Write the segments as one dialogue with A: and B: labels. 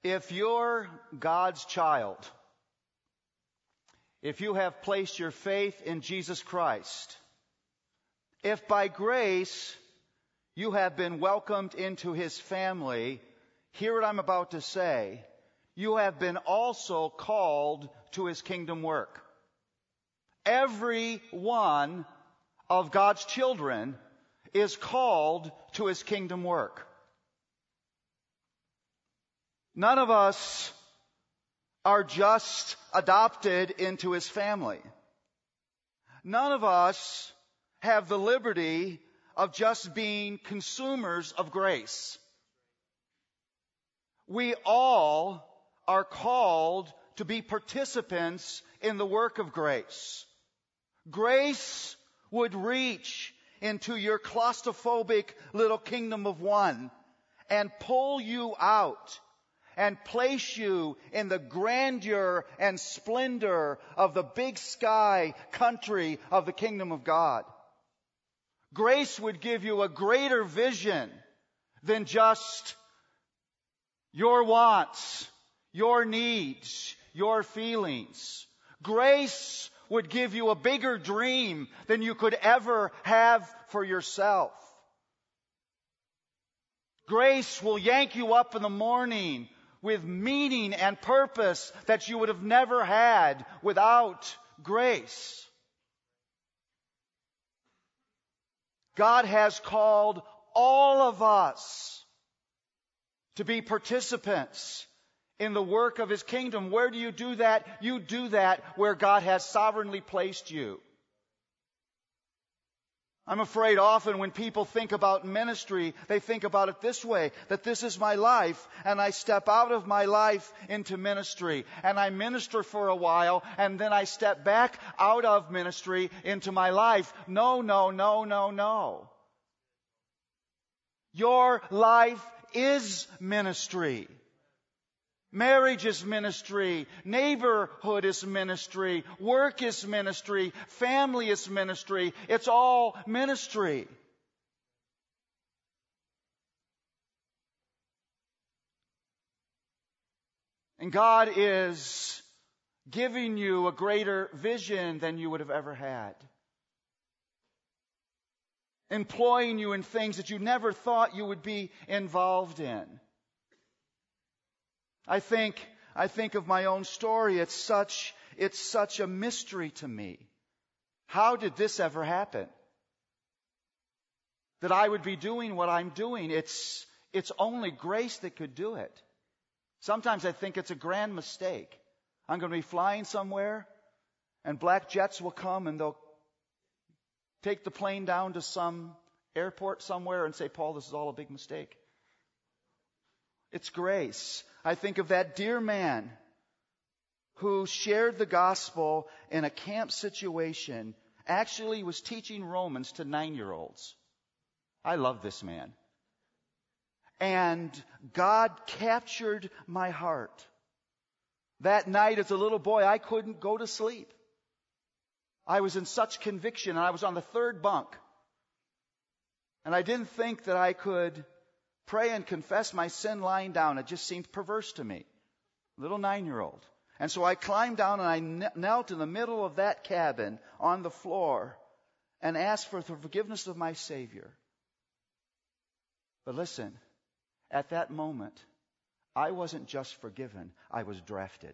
A: If you're God's child, if you have placed your faith in Jesus Christ, if by grace you have been welcomed into His family, hear what I'm about to say, you have been also called to His kingdom work. Every one of God's children is called to His kingdom work. None of us are just adopted into His family. None of us have the liberty of just being consumers of grace. We all are called to be participants in the work of grace. Grace would reach into your claustrophobic little kingdom of one and pull you out and place you in the grandeur and splendor of the big sky country of the kingdom of God. Grace would give you a greater vision than just your wants, your needs, your feelings. Grace would give you a bigger dream than you could ever have for yourself. Grace will yank you up in the morning with meaning and purpose that you would have never had without grace. God has called all of us to be participants in the work of His kingdom. Where do you do that? You do that where God has sovereignly placed you. I'm afraid often when people think about ministry, they think about it this way, that this is my life, and I step out of my life into ministry, and I minister for a while, and then I step back out of ministry into my life. No, no, no, no, no. Your life is ministry. Marriage is ministry. Neighborhood is ministry. Work is ministry. Family is ministry. It's all ministry. And God is giving you a greater vision than you would have ever had. Employing you in things that you never thought you would be involved in. I think of my own story. It's such a mystery to me. How did this ever happen? That I would be doing what I'm doing. It's only grace that could do it. Sometimes I think it's a grand mistake. I'm going to be flying somewhere, and black jets will come, and they'll take the plane down to some airport somewhere and say, "Paul, this is all a big mistake." It's grace. I think of that dear man who shared the gospel in a camp situation. Actually was teaching Romans to 9-year-olds. I love this man. And God captured my heart. That night as a little boy, I couldn't go to sleep. I was in such conviction, and I was on the third bunk. And I didn't think that I could pray and confess my sin lying down. It just seemed perverse to me. Little 9-year-old. And so I climbed down and I knelt in the middle of that cabin on the floor and asked for the forgiveness of my Savior. But listen, at that moment, I wasn't just forgiven, I was drafted.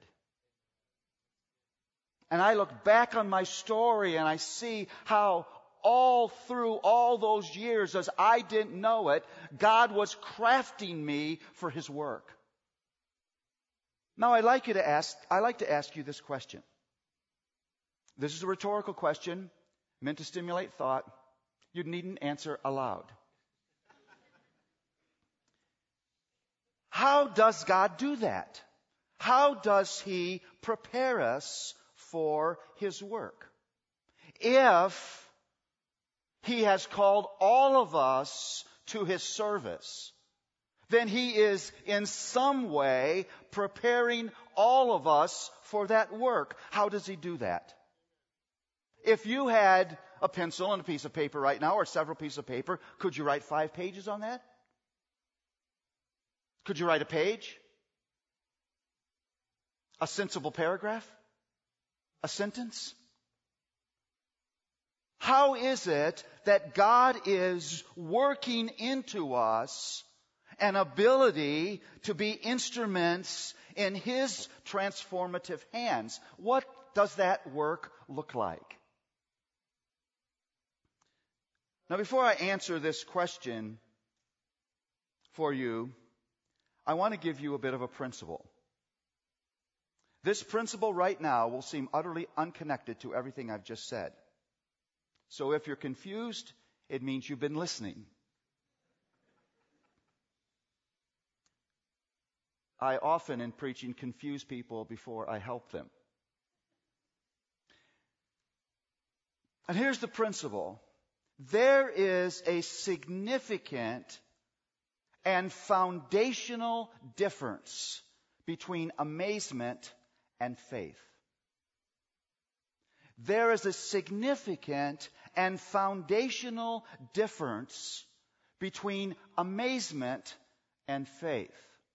A: And I look back on my story and I see how all through all those years, as I didn't know it, God was crafting me for His work. Now, I'd like to ask you this question. This is a rhetorical question meant to stimulate thought. You needn't answer aloud. How does God do that? How does He prepare us for His work? If He has called all of us to His service, then He is in some way preparing all of us for that work. How does He do that? If you had a pencil and a piece of paper right now, or several pieces of paper, could you write 5 pages on that? Could you write a page? A sensible paragraph? A sentence? How is it that God is working into us an ability to be instruments in His transformative hands? What does that work look like? Now, before I answer this question for you, I want to give you a bit of a principle. This principle right now will seem utterly unconnected to everything I've just said. So if you're confused, it means you've been listening. I often, in preaching, confuse people before I help them. And here's the principle. There is a significant and foundational difference between amazement and faith. There is a significant and foundational difference between amazement and faith.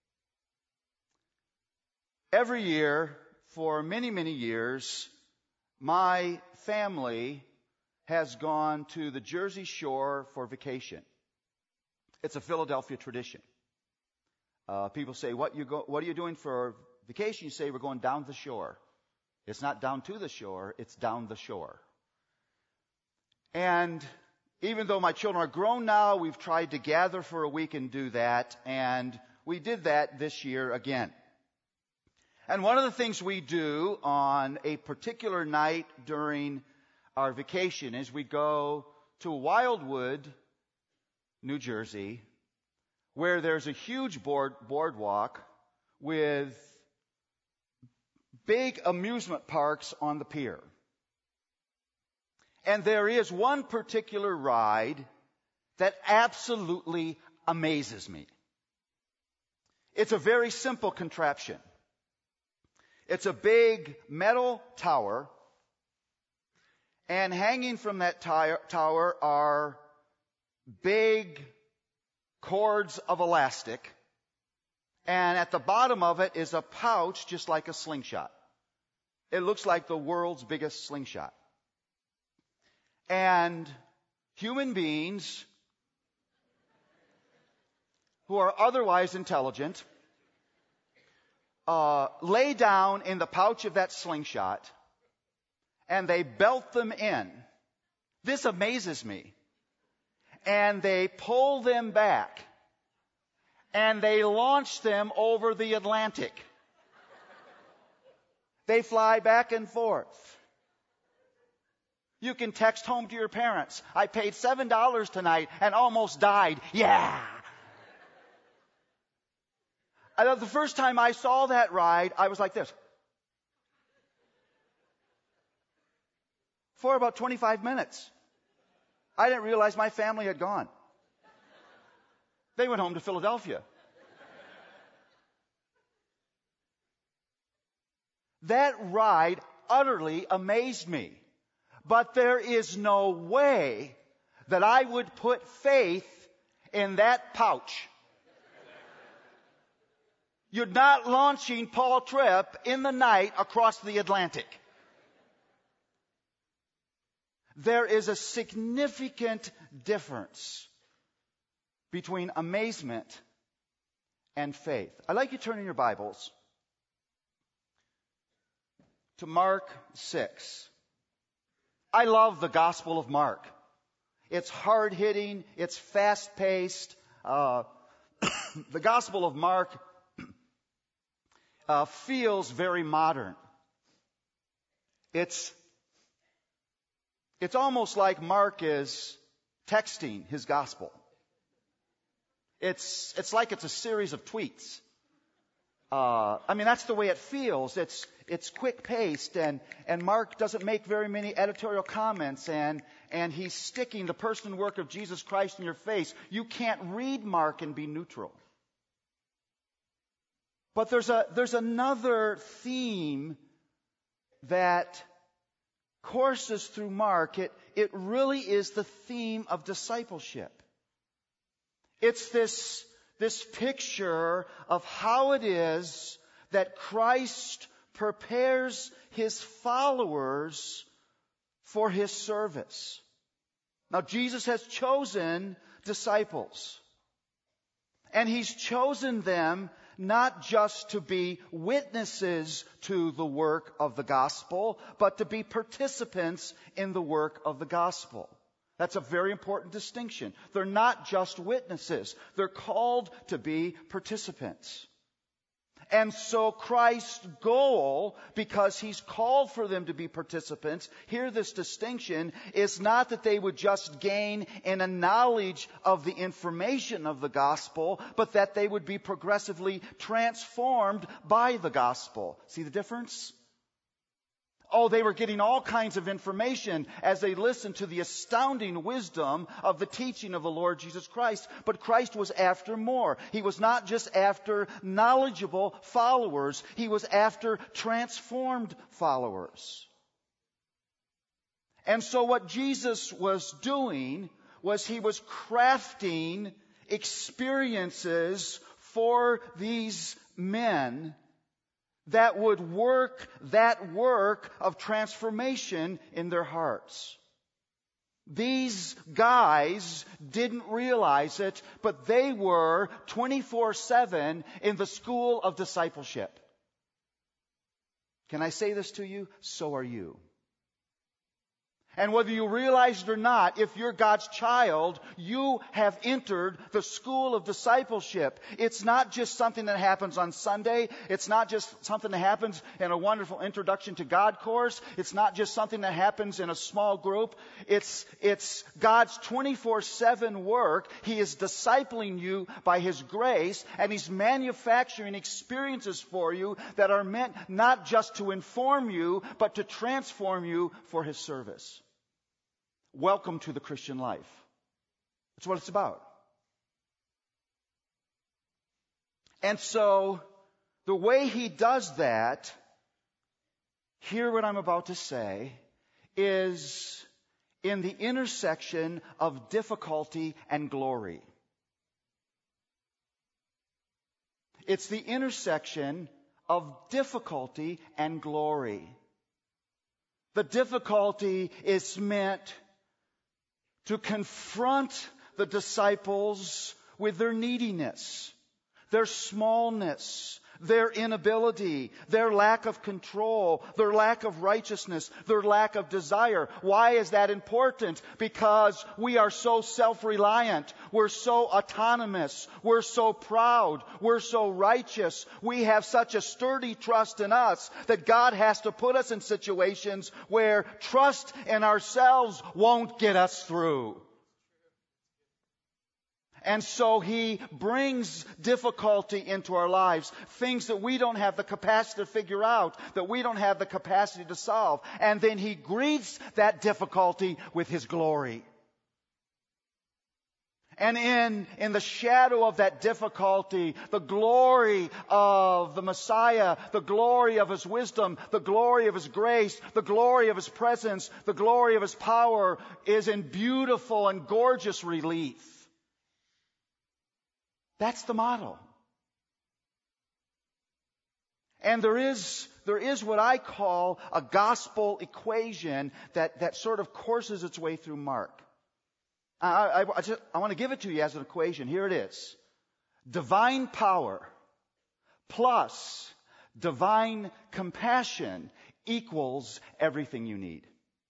A: Every year, for many, many years, my family has gone to the Jersey Shore for vacation. It's a Philadelphia tradition. People say, what are you doing for vacation? You say, we're going down the shore. It's not down to the shore, it's down the shore. And even though my children are grown now, we've tried to gather for a week and do that, and we did that this year again. And one of the things we do on a particular night during our vacation is we go to Wildwood, New Jersey, where there's a huge boardwalk with big amusement parks on the pier. And there is one particular ride that absolutely amazes me. It's a very simple contraption. It's a big metal tower, and hanging from that tower are big cords of elastic, and at the bottom of it is a pouch just like a slingshot. It looks like the world's biggest slingshot. And human beings who are otherwise intelligent lay down in the pouch of that slingshot and they belt them in. This amazes me. And they pull them back and they launch them over the Atlantic. They fly back and forth. You can text home to your parents, I paid $7 tonight and almost died. Yeah! The first time I saw that ride, I was like this. For about 25 minutes. I didn't realize my family had gone. They went home to Philadelphia. That ride utterly amazed me. But there is no way that I would put faith in that pouch. You're not launching Paul Tripp in the night across the Atlantic. There is a significant difference between amazement and faith. I'd like you to turn in your Bibles to Mark 6. I love the Gospel of Mark. It's hard-hitting. It's fast-paced. The Gospel of Mark feels very modern. It's almost like Mark is texting his Gospel. It's like it's a series of tweets. That's the way it feels. It's quick-paced, and Mark doesn't make very many editorial comments, and he's sticking the person and work of Jesus Christ in your face. You can't read Mark and be neutral. But there's another theme that courses through Mark. It really is the theme of discipleship. It's this picture of how it is that Christ prepares his followers for his service. Now, Jesus has chosen disciples. And he's chosen them not just to be witnesses to the work of the gospel, but to be participants in the work of the gospel. That's a very important distinction. They're not just witnesses. They're called to be participants. And so Christ's goal, because he's called for them to be participants, hear this distinction, is not that they would just gain in a knowledge of the information of the gospel, but that they would be progressively transformed by the gospel. See the difference? Oh, they were getting all kinds of information as they listened to the astounding wisdom of the teaching of the Lord Jesus Christ. But Christ was after more. He was not just after knowledgeable followers. He was after transformed followers. And so what Jesus was doing was he was crafting experiences for these men that would work that work of transformation in their hearts. These guys didn't realize it, but they were 24/7 in the school of discipleship. Can I say this to you? So are you. And whether you realize it or not, if you're God's child, you have entered the school of discipleship. It's not just something that happens on Sunday. It's not just something that happens in a wonderful introduction to God course. It's not just something that happens in a small group. It's God's 24/7 work. He is discipling you by His grace, and He's manufacturing experiences for you that are meant not just to inform you, but to transform you for His service. Welcome to the Christian life. That's what it's about. And so, the way he does that, hear what I'm about to say, is in the intersection of difficulty and glory. It's the intersection of difficulty and glory. The difficulty is meant to confront the disciples with their neediness, their smallness, their inability, their lack of control, their lack of righteousness, their lack of desire. Why is that important? Because we are so self-reliant. We're so autonomous. We're so proud. We're so righteous. We have such a sturdy trust in us that God has to put us in situations where trust in ourselves won't get us through. And so He brings difficulty into our lives, things that we don't have the capacity to figure out, that we don't have the capacity to solve. And then He greets that difficulty with His glory. And in the shadow of that difficulty, the glory of the Messiah, the glory of His wisdom, the glory of His grace, the glory of His presence, the glory of His power is in beautiful and gorgeous relief. That's the model. And there is what I call a gospel equation that sort of courses its way through Mark. I want to give it to you as an equation. Here it is. Divine power plus divine compassion equals everything you need.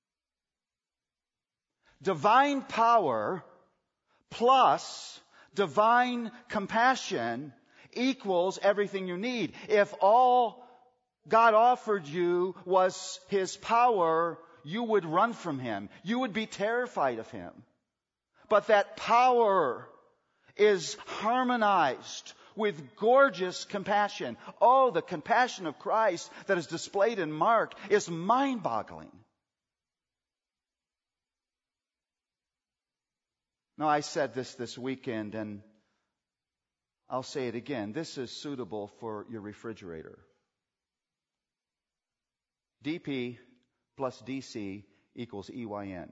A: Divine power plus divine compassion equals everything you need. If all God offered you was His power, you would run from Him. You would be terrified of Him. But that power is harmonized with gorgeous compassion. Oh, the compassion of Christ that is displayed in Mark is mind-boggling. Now, I said this weekend, and I'll say it again. This is suitable for your refrigerator. DP plus DC equals EYN.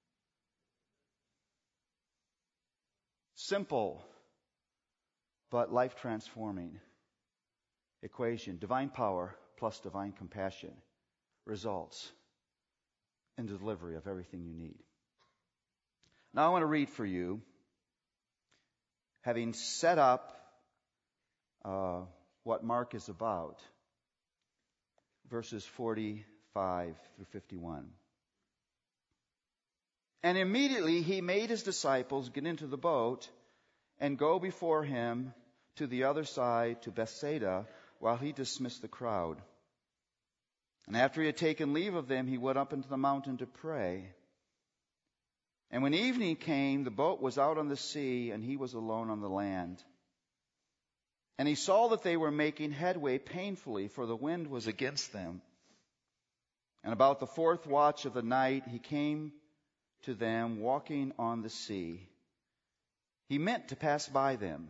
A: Simple, but life-transforming equation. Divine power plus divine compassion results in the delivery of everything you need. Now I want to read for you, having set up what Mark is about, verses 45 through 51. And immediately he made his disciples get into the boat and go before him to the other side, to Bethsaida, while he dismissed the crowd. And after he had taken leave of them, he went up into the mountain to pray. And when evening came, the boat was out on the sea, and he was alone on the land. And he saw that they were making headway painfully, for the wind was against them. And about the fourth watch of the night, he came to them walking on the sea. He meant to pass by them.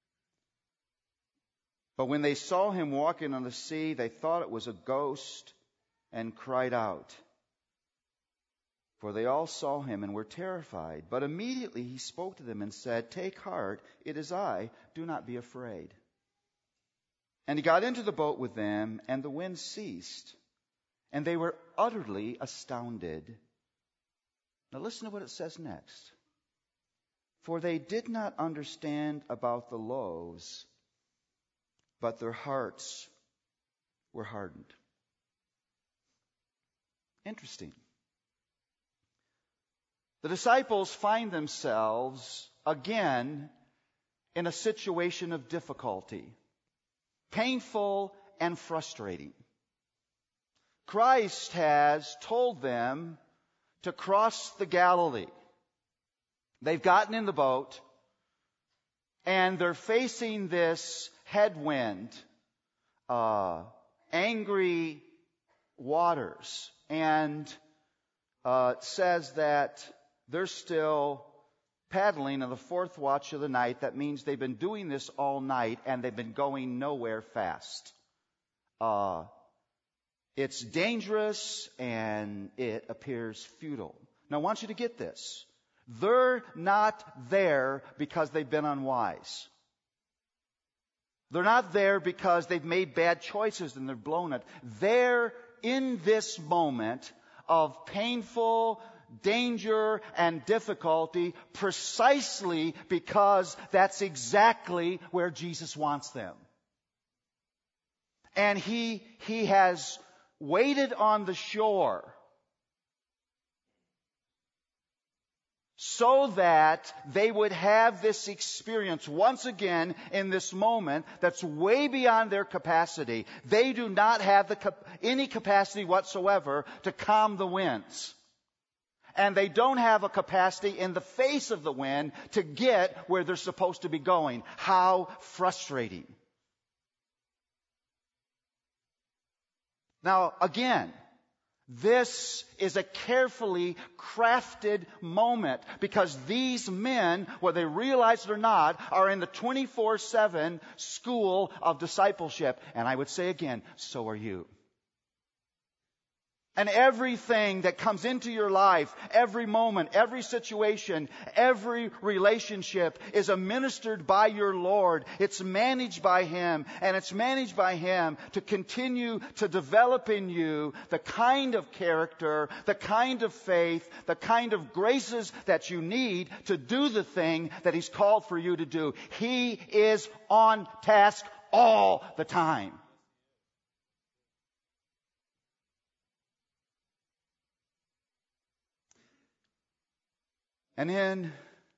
A: But when they saw him walking on the sea, they thought it was a ghost and cried out. For they all saw him and were terrified. But immediately he spoke to them and said, "Take heart, it is I, do not be afraid." And he got into the boat with them, and the wind ceased, and they were utterly astounded. Now listen to what it says next. For they did not understand about the loaves, but their hearts were hardened. Interesting. The disciples find themselves again in a situation of difficulty, painful and frustrating. Christ has told them to cross the Galilee. They've gotten in the boat, and they're facing this headwind, angry waters, and it says that they're still paddling on the fourth watch of the night. That means they've been doing this all night, and they've been going nowhere fast. It's dangerous, and it appears futile. Now, I want you to get this. They're not there because they've been unwise. They're not there because they've made bad choices and they've blown it. They're in this moment of painful danger and difficulty precisely because that's exactly where Jesus wants them. And he has waited on the shore so that they would have this experience once again in this moment that's way beyond their capacity. They do not have any capacity whatsoever to calm the winds. And they don't have a capacity in the face of the wind to get where they're supposed to be going. How frustrating. Now, again, this is a carefully crafted moment because these men, whether they realize it or not, are in the 24/7 school of discipleship. And I would say again, so are you. And everything that comes into your life, every moment, every situation, every relationship is administered by your Lord. It's managed by Him, and it's managed by Him to continue to develop in you the kind of character, the kind of faith, the kind of graces that you need to do the thing that He's called for you to do. He is on task all the time. And in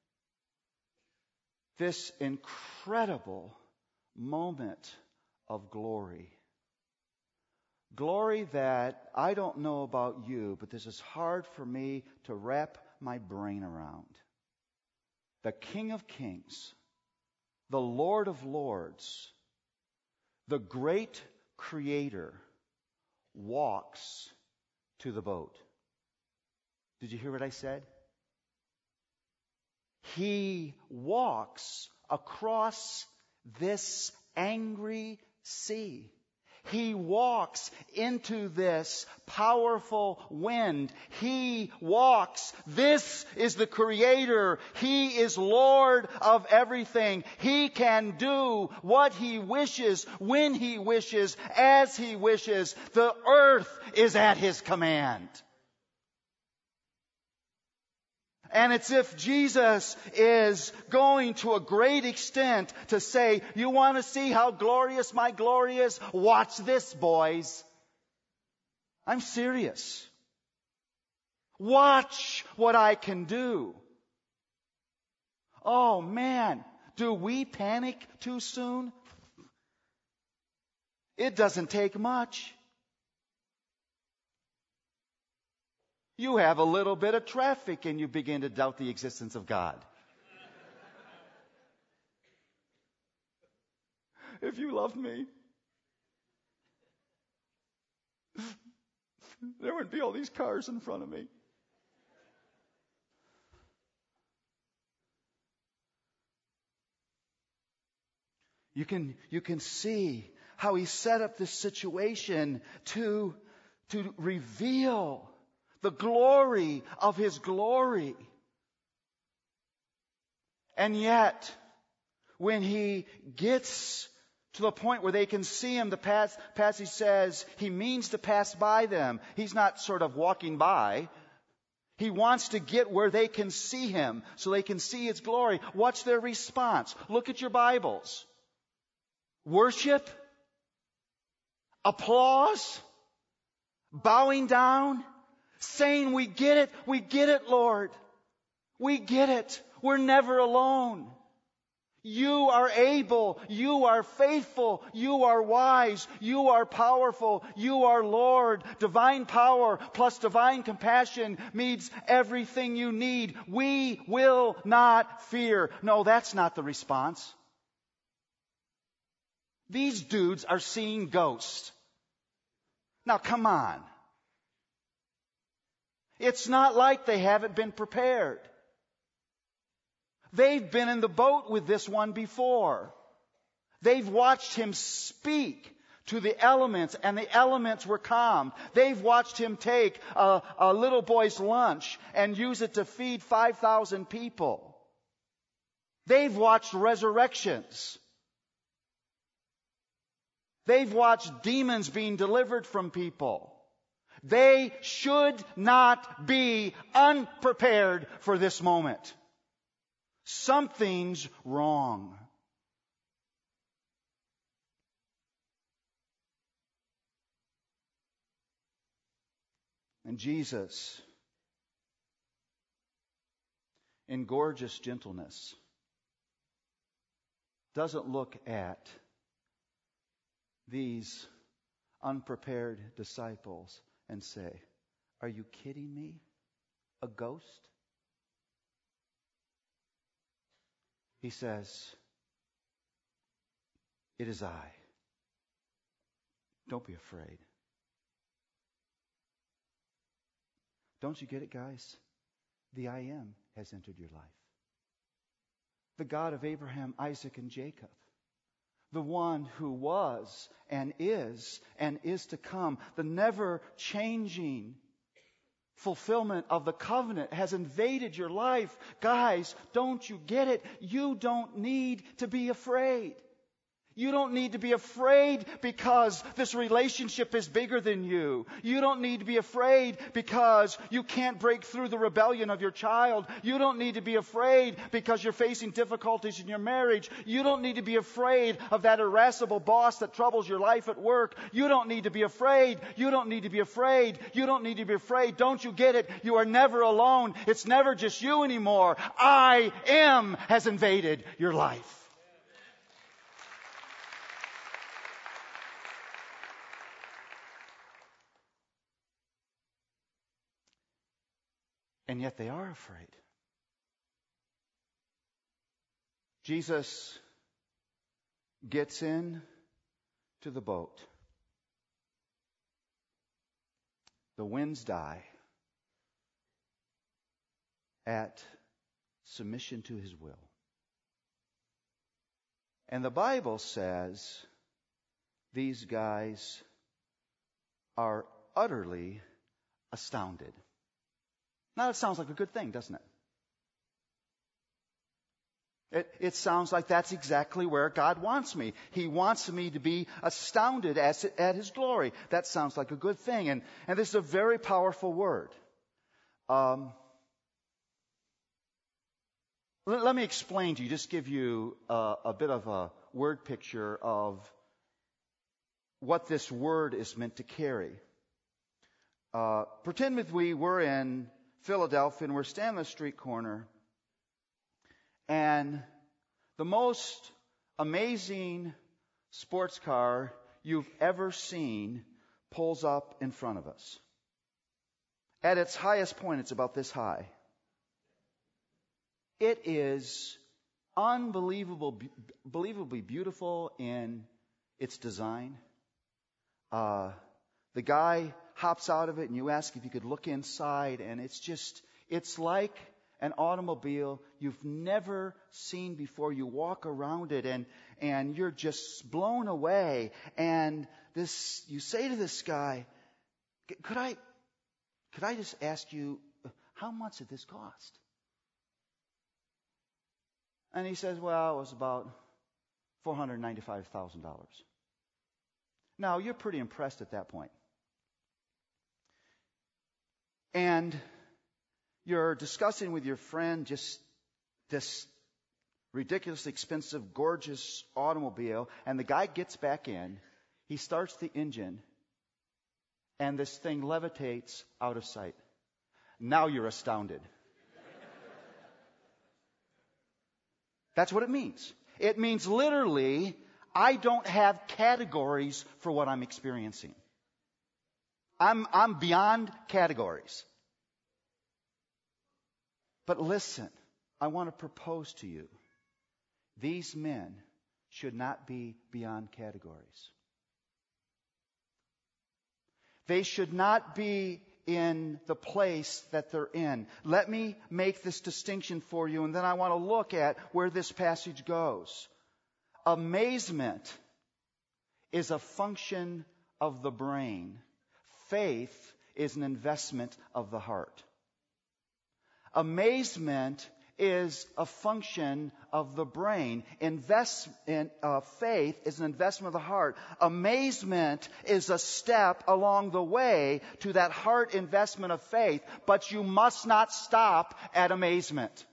A: this incredible moment of glory that I don't know about you, but this is hard for me to wrap my brain around. The King of Kings, the Lord of Lords, the great Creator walks to the boat. Did you hear what I said? He walks across this angry sea. He walks into this powerful wind. He walks. This is the Creator. He is Lord of everything. He can do what He wishes, when He wishes, as He wishes. The earth is at His command. And it's if Jesus is going to a great extent to say, you want to see how glorious my glory is? Watch this, boys. I'm serious. Watch what I can do. Oh man, do we panic too soon? It doesn't take much. You have a little bit of traffic and you begin to doubt the existence of God. If you loved me, there wouldn't be all these cars in front of me. You can see how He set up this situation to reveal the glory of His glory. And yet, when He gets to the point where they can see Him, the passage says He means to pass by them. He's not sort of walking by. He wants to get where they can see Him so they can see His glory. What's their response? Look at your Bibles. Worship? Applause? Bowing down? Saying, we get it, Lord. We get it. We're never alone. You are able, you are faithful, you are wise, you are powerful, you are Lord. Divine power plus divine compassion means everything you need. We will not fear. No, that's not the response. These dudes are seeing ghosts. Now, come on. It's not like they haven't been prepared. They've been in the boat with this one before. They've watched Him speak to the elements, and the elements were calmed. They've watched Him take a little boy's lunch and use it to feed 5,000 people. They've watched resurrections. They've watched demons being delivered from people. They should not be unprepared for this moment. Something's wrong. And Jesus, in gorgeous gentleness, doesn't look at these unprepared disciples and say, are you kidding me? A ghost? He says, it is I. Don't be afraid. Don't you get it, guys? The I Am has entered your life. The God of Abraham, Isaac, and Jacob. The one who was and is to come. The never-changing fulfillment of the covenant has invaded your life. Guys, don't you get it? You don't need to be afraid. You don't need to be afraid because this relationship is bigger than you. You don't need to be afraid because you can't break through the rebellion of your child. You don't need to be afraid because you're facing difficulties in your marriage. You don't need to be afraid of that irascible boss that troubles your life at work. You don't need to be afraid. You don't need to be afraid. You don't need to be afraid. Don't you get it? You are never alone. It's never just you anymore. I Am has invaded your life. And yet they are afraid. Jesus gets in to the boat. The winds die at submission to His will. And the Bible says these guys are utterly astounded. Now, that sounds like a good thing, doesn't it? It sounds like that's exactly where God wants me. He wants me to be astounded at His glory. That sounds like a good thing. And this is a very powerful word. Let me explain to you, just give you a bit of a word picture of what this word is meant to carry. Pretend with we were in Philadelphia and we're standing on the street corner, and the most amazing sports car you've ever seen pulls up in front of us. At its highest point, it's about this high. It is unbelievably beautiful in its design. The guy hops out of it, and you ask if you could look inside, and it's like an automobile you've never seen before. You walk around it, and you're just blown away. And you say to this guy, could I just ask you, how much did this cost? And he says, well, it was about $495,000. Now, you're pretty impressed at that point. And you're discussing with your friend just this ridiculously expensive, gorgeous automobile, and the guy gets back in, he starts the engine, and this thing levitates out of sight. Now you're astounded. That's what it means. It means literally, I don't have categories for what I'm experiencing. I'm beyond categories. But listen, I want to propose to you, these men should not be beyond categories. They should not be in the place that they're in. Let me make this distinction for you, and then I want to look at where this passage goes. Amazement is a function of the brain. Faith is an investment of the heart. Amazement is a function of the brain. Faith is an investment of the heart. Amazement is a step along the way to that heart investment of faith, but you must not stop at amazement.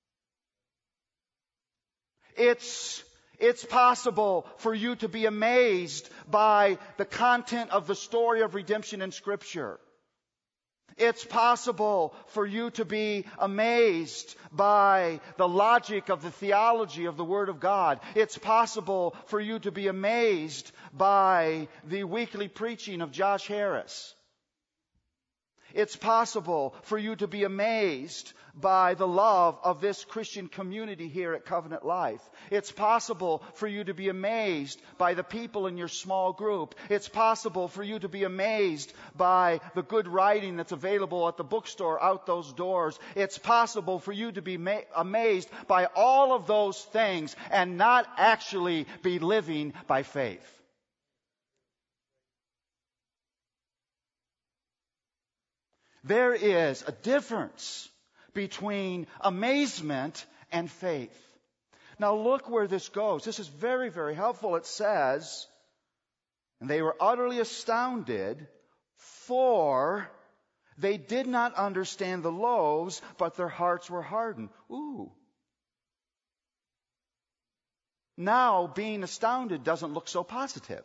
A: It's possible for you to be amazed by the content of the story of redemption in Scripture. It's possible for you to be amazed by the logic of the theology of the Word of God. It's possible for you to be amazed by the weekly preaching of Josh Harris. It's possible for you to be amazed by the love of this Christian community here at Covenant Life. It's possible for you to be amazed by the people in your small group. It's possible for you to be amazed by the good writing that's available at the bookstore out those doors. It's possible for you to be amazed by all of those things and not actually be living by faith. There is a difference between amazement and faith. Now look where this goes. This is very, very helpful. It says, and they were utterly astounded, for they did not understand the loaves, but their hearts were hardened. Ooh. Now being astounded doesn't look so positive.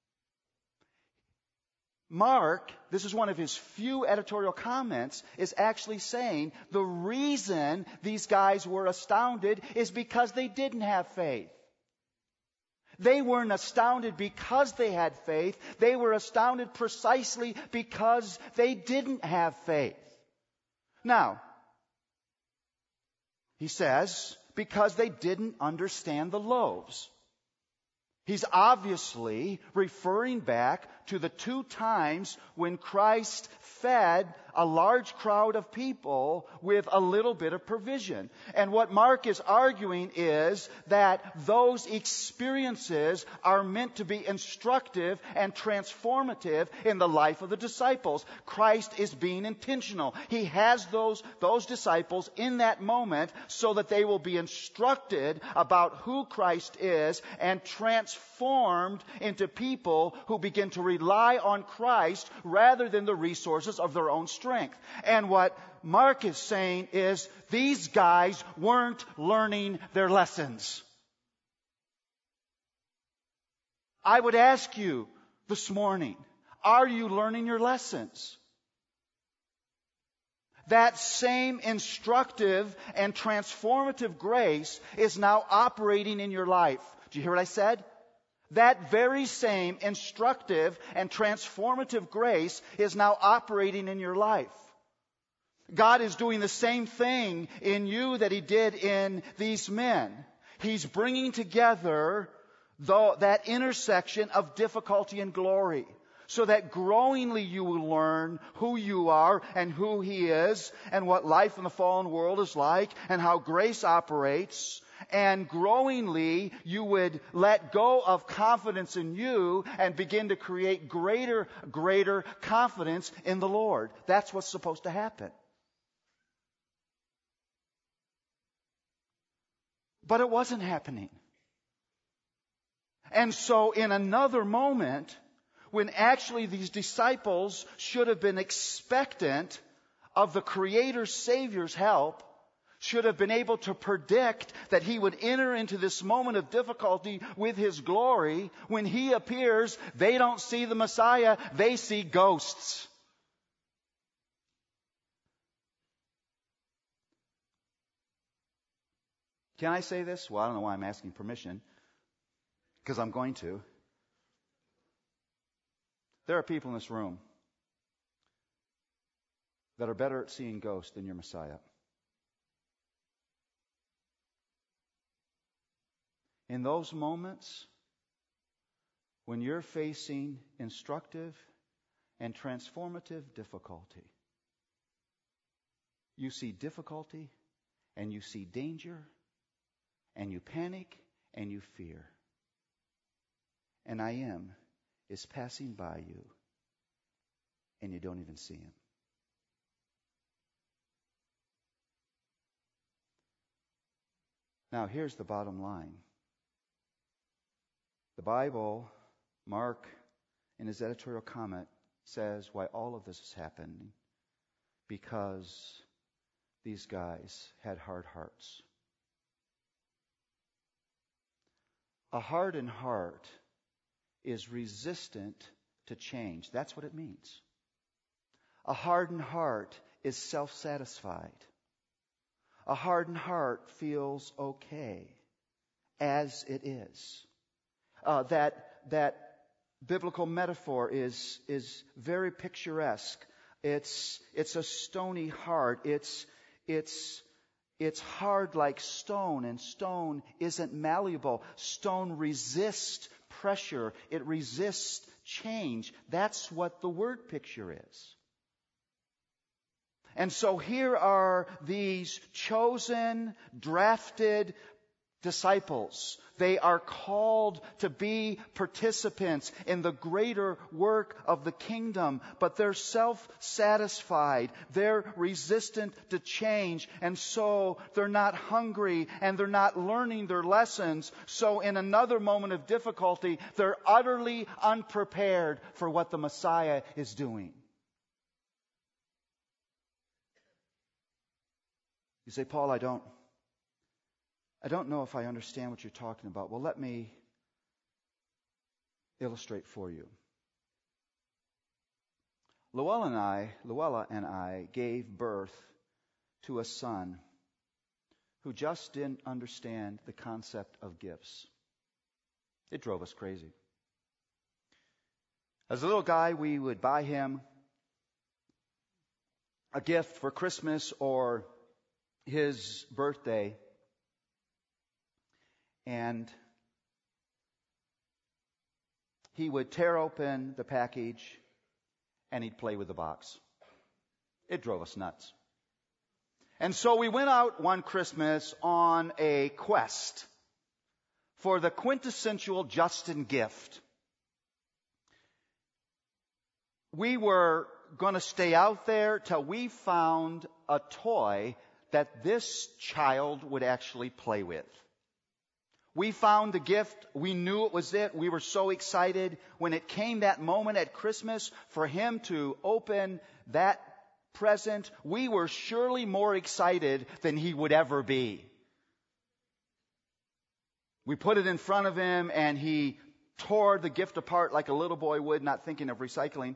A: Mark, this is one of his few editorial comments, is actually saying the reason these guys were astounded is because they didn't have faith. They weren't astounded because they had faith. They were astounded precisely because they didn't have faith. Now, he says, because they didn't understand the loaves. He's obviously referring back to the two times when Christ fed a large crowd of people with a little bit of provision. And what Mark is arguing is that those experiences are meant to be instructive and transformative in the life of the disciples. Christ is being intentional. He has those disciples in that moment so that they will be instructed about who Christ is and transformed into people who begin to rely on Christ rather than the resources of their own strength. And what Mark is saying is these guys weren't learning their lessons. I would ask you this morning, are you learning your lessons? That same instructive and transformative grace is now operating in your life. Do you hear what I said? That very same instructive and transformative grace is now operating in your life. God is doing the same thing in you that He did in these men. He's bringing together that intersection of difficulty and glory, so that growingly you will learn who you are and who He is and what life in the fallen world is like and how grace operates. And growingly you would let go of confidence in you and begin to create greater confidence in the Lord. That's what's supposed to happen. But it wasn't happening. And so in another moment, when actually these disciples should have been expectant of the Creator Savior's help, should have been able to predict that He would enter into this moment of difficulty with His glory, when He appears, they don't see the Messiah, they see ghosts. Can I say this? Well, I don't know why I'm asking permission, because I'm going to. There are people in this room that are better at seeing ghosts than your Messiah. In those moments when you're facing instructive and transformative difficulty, you see difficulty and you see danger and you panic and you fear. And I am is passing by you and you don't even see Him. Now here's the bottom line. The Bible, Mark, in his editorial comment, says why all of this is happening. Because these guys had hard hearts. A hardened heart is resistant to change. That's what it means. A hardened heart is self-satisfied. A hardened heart feels okay as it is. That biblical metaphor is very picturesque. It's a stony heart. It's hard like stone, and stone isn't malleable. Stone resists pressure. It resists change. That's what the word picture is. And so here are these chosen, drafted disciples. They are called to be participants in the greater work of the kingdom, but they're self-satisfied. They're resistant to change, and so they're not hungry and they're not learning their lessons. So in another moment of difficulty, they're utterly unprepared for what the Messiah is doing. You say, Paul, I don't know if I understand what you're talking about. Well, let me illustrate for you. Luella and I gave birth to a son who just didn't understand the concept of gifts. It drove us crazy. As a little guy, we would buy him a gift for Christmas or his birthday, and he would tear open the package and he'd play with the box. It drove us nuts. And so we went out one Christmas on a quest for the quintessential Justin gift. We were going to stay out there till we found a toy that this child would actually play with. We found the gift. We knew it was it. We were so excited when it came that moment at Christmas for him to open that present. We were surely more excited than he would ever be. We put it in front of him and he tore the gift apart like a little boy would, not thinking of recycling.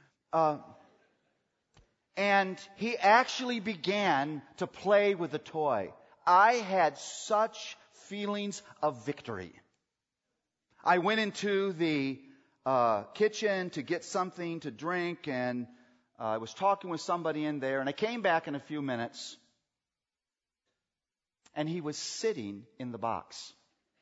A: And he actually began to play with the toy. I had such feelings of victory. I went into the kitchen to get something to drink, and I was talking with somebody in there, and I came back in a few minutes, and he was sitting in the box.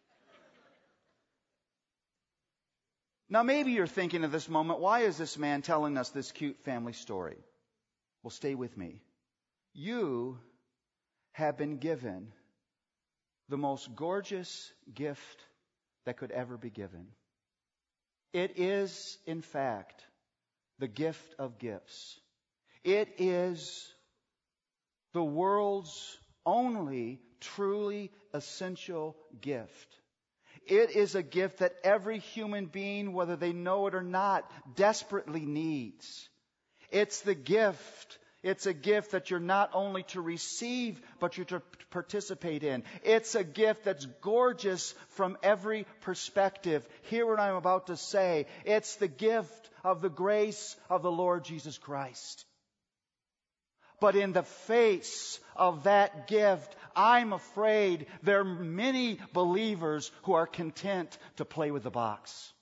A: Now, maybe you're thinking at this moment, why is this man telling us this cute family story? Well, stay with me. You have been given the most gorgeous gift that could ever be given. It is, in fact, the gift of gifts. It is the world's only truly essential gift. It is a gift that every human being, whether they know it or not, desperately needs. It's the gift. It's a gift that you're not only to receive, but you're to participate in. It's a gift that's gorgeous from every perspective. Hear what I'm about to say. It's the gift of the grace of the Lord Jesus Christ. But in the face of that gift, I'm afraid there are many believers who are content to play with the box.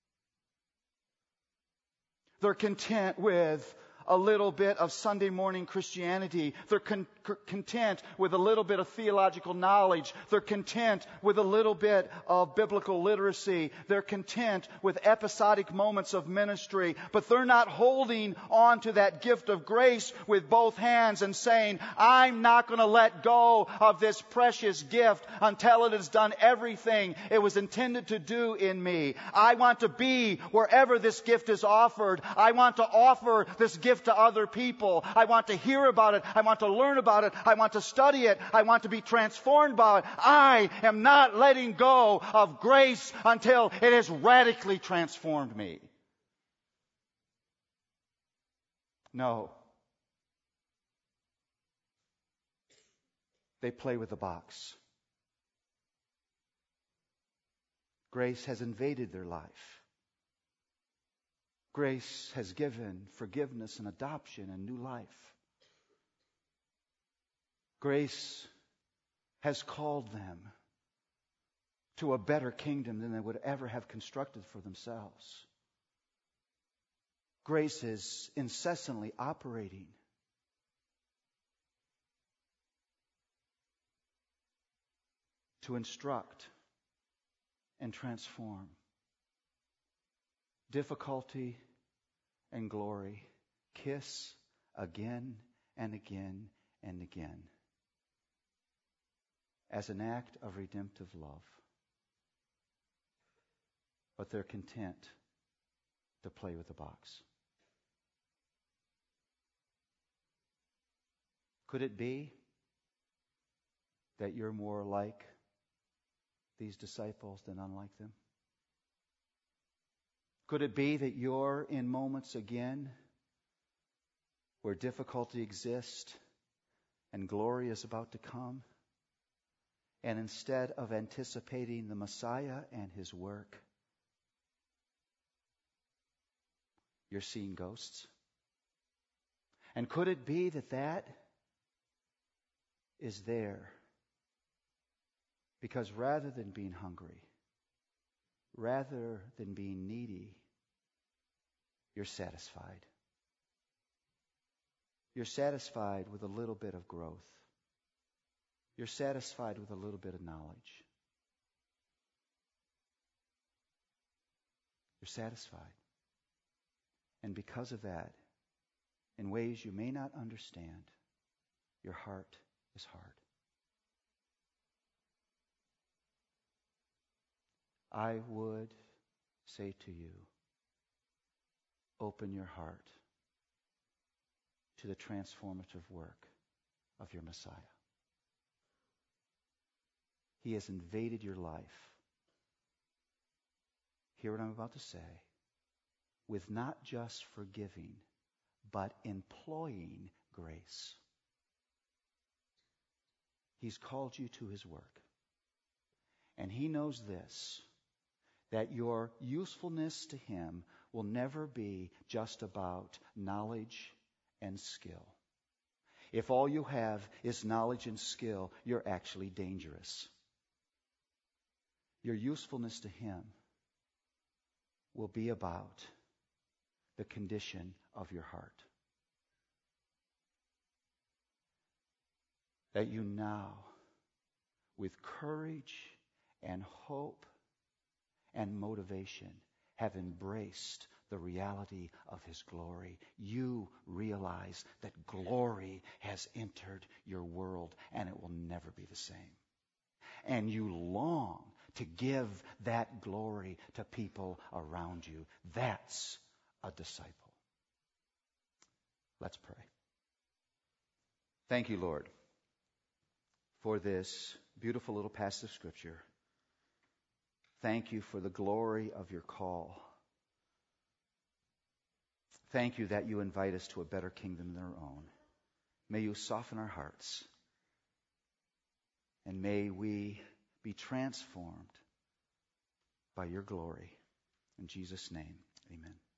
A: They're content with a little bit of Sunday morning Christianity. They're content with a little bit of theological knowledge. They're content with a little bit of biblical literacy. They're content with episodic moments of ministry. But they're not holding on to that gift of grace with both hands and saying, I'm not going to let go of this precious gift until it has done everything it was intended to do in me. I want to be wherever this gift is offered. I want to offer this gift to other people. I want to hear about it. I want to learn about it. I want to study it. I want to be transformed by it. I am not letting go of grace until it has radically transformed me. No. They play with the box. Grace has invaded their life. Grace has given forgiveness and adoption and new life. Grace has called them to a better kingdom than they would ever have constructed for themselves. Grace is incessantly operating to instruct and transform. Difficulty and glory kiss again and again and again as an act of redemptive love. But they're content to play with the box. Could it be that you're more like these disciples than unlike them? Could it be that you're in moments again where difficulty exists and glory is about to come, and instead of anticipating the Messiah and His work, you're seeing ghosts? And could it be that that is there because rather than being hungry, rather than being needy, you're satisfied. You're satisfied with a little bit of growth. You're satisfied with a little bit of knowledge. You're satisfied. And because of that, in ways you may not understand. Your heart is hard. I would say to you, open your heart to the transformative work of your Messiah. He has invaded your life. Hear what I'm about to say. With not just forgiving, but employing grace. He's called you to his work. And he knows this, that your usefulness to him will never be just about knowledge and skill. If all you have is knowledge and skill, you're actually dangerous. Your usefulness to him will be about the condition of your heart. That you now, with courage and hope and motivation, have embraced the reality of his glory. You realize that glory has entered your world and it will never be the same. And you long to give that glory to people around you. That's a disciple. Let's pray. Thank you, Lord, for this beautiful little passage of Scripture. Thank you for the glory of your call. Thank you that you invite us to a better kingdom than our own. May you soften our hearts. And may we be transformed by your glory. In Jesus' name, amen.